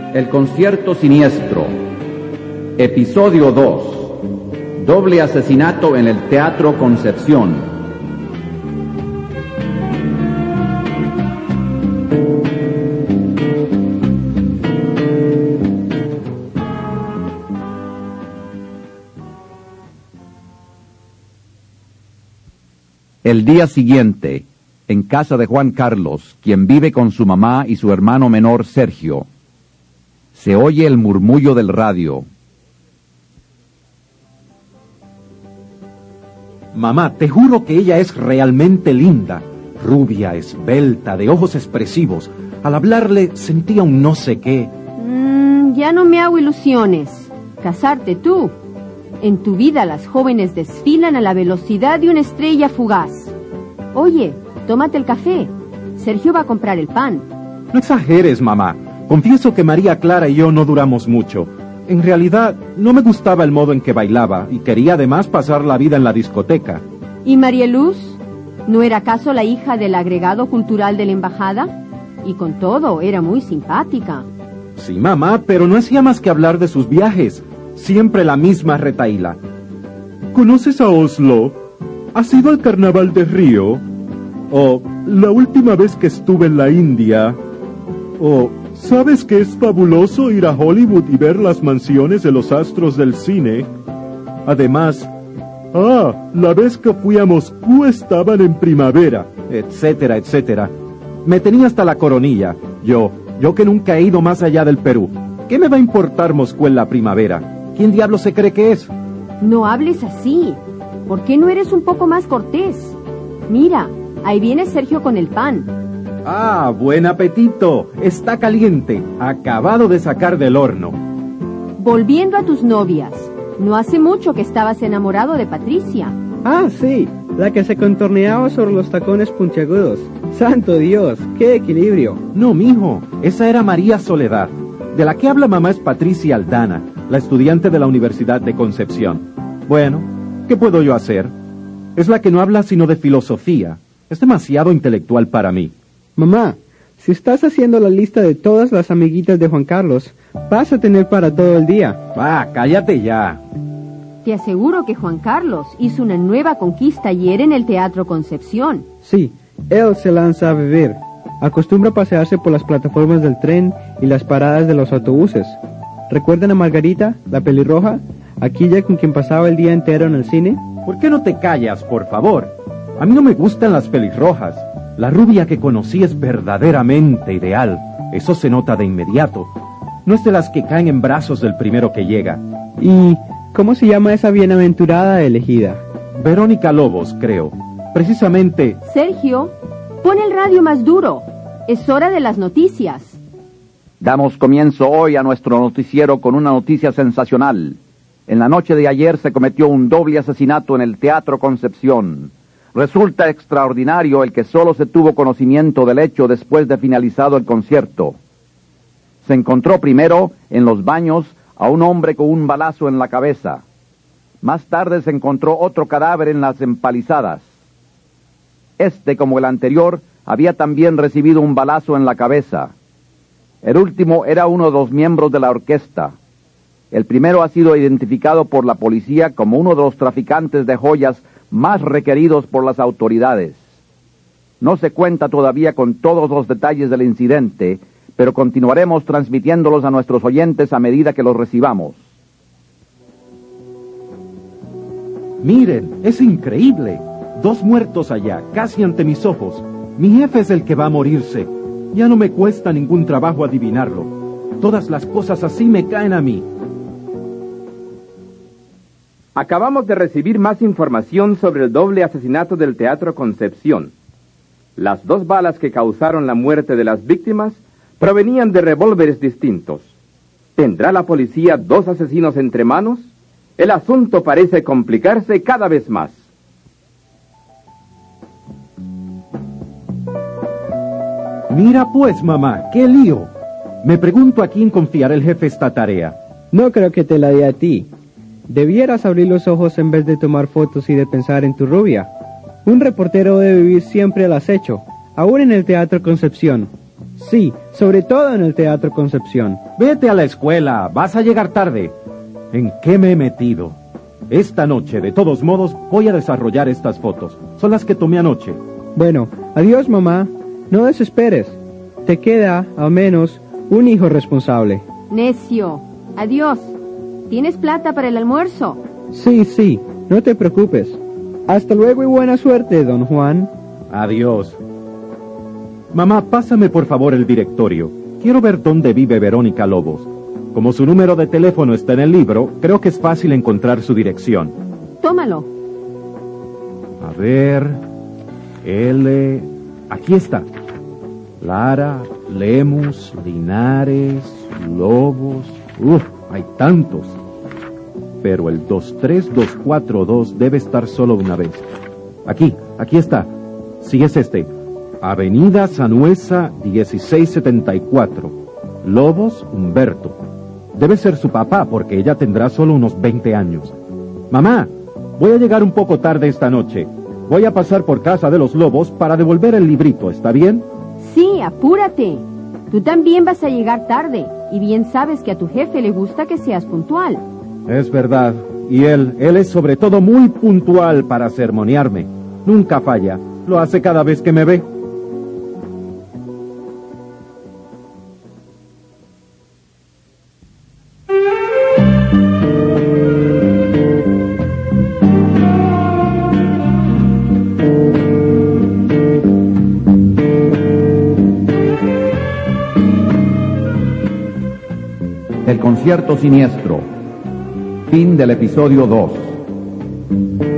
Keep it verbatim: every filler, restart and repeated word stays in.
El concierto siniestro. Episodio dos. Doble asesinato en el Teatro Concepción. El día siguiente, en casa de Juan Carlos, quien vive con su mamá y su hermano menor Sergio, se oye el murmullo del radio. Mamá, te juro que ella es realmente linda, rubia, esbelta, de ojos expresivos. Al hablarle sentía un no sé qué. Mm, ya no me hago ilusiones. Casarte tú. En tu vida las jóvenes desfilan a la velocidad de una estrella fugaz. Oye, tómate el café. Sergio va a comprar el pan. No exageres, mamá. Confieso que María Clara y yo no duramos mucho. En realidad, no me gustaba el modo en que bailaba y quería además pasar la vida en la discoteca. ¿Y María Luz? ¿No era acaso la hija del agregado cultural de la embajada? Y con todo, era muy simpática. Sí, mamá, pero no hacía más que hablar de sus viajes. Siempre la misma retahíla. ¿Conoces a Oslo? ¿Has ido al carnaval de Río? O la última vez que estuve en la India. O ¿sabes que es fabuloso ir a Hollywood y ver las mansiones de los astros del cine? Además, ah, la vez que fui a Moscú estaban en primavera, etcétera, etcétera. Me tenía hasta la coronilla. Yo, yo que nunca he ido más allá del Perú. ¿Qué me va a importar Moscú en la primavera? ¿Quién diablo se cree que es? No hables así. ¿Por qué no eres un poco más cortés? Mira, ahí viene Sergio con el pan. Ah, buen apetito. Está caliente, acabado de sacar del horno. Volviendo a tus novias, no hace mucho que estabas enamorado de Patricia. Ah, sí, la que se contorneaba sobre los tacones puntiagudos. ¡Santo Dios! ¡Qué equilibrio! No, mijo, esa era María Soledad. De la que habla mamá es Patricia Aldana, la estudiante de la Universidad de Concepción. Bueno, ¿qué puedo yo hacer? Es la que no habla sino de filosofía. Es demasiado intelectual para mí. Mamá, si estás haciendo la lista de todas las amiguitas de Juan Carlos, vas a tener para todo el día. Va, cállate ya. Te aseguro que Juan Carlos hizo una nueva conquista ayer en el Teatro Concepción. Sí, él se lanza a beber. Acostumbra pasearse por las plataformas del tren y las paradas de los autobuses. ¿Recuerdan a Margarita, la pelirroja? Aquella con quien pasaba el día entero en el cine. ¿Por qué no te callas, por favor? A mí no me gustan las pelirrojas. La rubia que conocí es verdaderamente ideal. Eso se nota de inmediato. No es de las que caen en brazos del primero que llega. ¿Y cómo se llama esa bienaventurada elegida? Verónica Lobos, creo. Precisamente... Sergio, pon el radio más duro. Es hora de las noticias. Damos comienzo hoy a nuestro noticiero con una noticia sensacional. En la noche de ayer se cometió un doble asesinato en el Teatro Concepción. Resulta extraordinario el que solo se tuvo conocimiento del hecho después de finalizado el concierto. Se encontró primero, en los baños, a un hombre con un balazo en la cabeza. Más tarde se encontró otro cadáver en las empalizadas. Este, como el anterior, había también recibido un balazo en la cabeza. El último era uno de los miembros de la orquesta. El primero ha sido identificado por la policía como uno de los traficantes de joyas más requeridos por las autoridades. No se cuenta todavía con todos los detalles del incidente, pero continuaremos transmitiéndolos a nuestros oyentes a medida que los recibamos. Miren, es increíble. Dos muertos allá, casi ante mis ojos. Mi jefe es el que va a morirse. Ya no me cuesta ningún trabajo adivinarlo. Todas las cosas así me caen a mí. Acabamos de recibir más información sobre el doble asesinato del Teatro Concepción. Las dos balas que causaron la muerte de las víctimas provenían de revólveres distintos. ¿Tendrá la policía dos asesinos entre manos? El asunto parece complicarse cada vez más. Mira pues, mamá, qué lío. Me pregunto a quién confiará el jefe esta tarea. No creo que te la dé a ti. Debieras abrir los ojos en vez de tomar fotos y de pensar en tu rubia. Un reportero debe vivir siempre al acecho, aún en el Teatro Concepción. Sí, sobre todo en el Teatro Concepción. Vete a la escuela, vas a llegar tarde. ¿En qué me he metido? Esta noche, de todos modos, voy a desarrollar estas fotos. Son las que tomé anoche. Bueno, adiós, mamá. No desesperes. Te queda, al menos, un hijo responsable. Necio. Adiós. ¿Tienes plata para el almuerzo? Sí, sí, no te preocupes. Hasta luego y buena suerte, don Juan. Adiós. Mamá, pásame por favor el directorio. Quiero ver dónde vive Verónica Lobos. Como su número de teléfono está en el libro, creo que es fácil encontrar su dirección. Tómalo. A ver... L... Aquí está. Lara, Lemus, Linares, Lobos... Uf, hay tantos. Pero el dos tres dos cuatro dos debe estar solo una vez. Aquí, aquí está. Sí, es este. Avenida Sanuesa dieciséis setenta y cuatro. Lobos, Humberto. Debe ser su papá, porque ella tendrá solo unos veinte años. Mamá, voy a llegar un poco tarde esta noche. Voy a pasar por casa de los Lobos para devolver el librito, ¿está bien? Sí, apúrate. Tú también vas a llegar tarde, y bien sabes que a tu jefe le gusta que seas puntual. Es verdad, y él, él es sobre todo muy puntual para sermonearme. Nunca falla, lo hace cada vez que me ve. El concierto siniestro. Fin del episodio dos.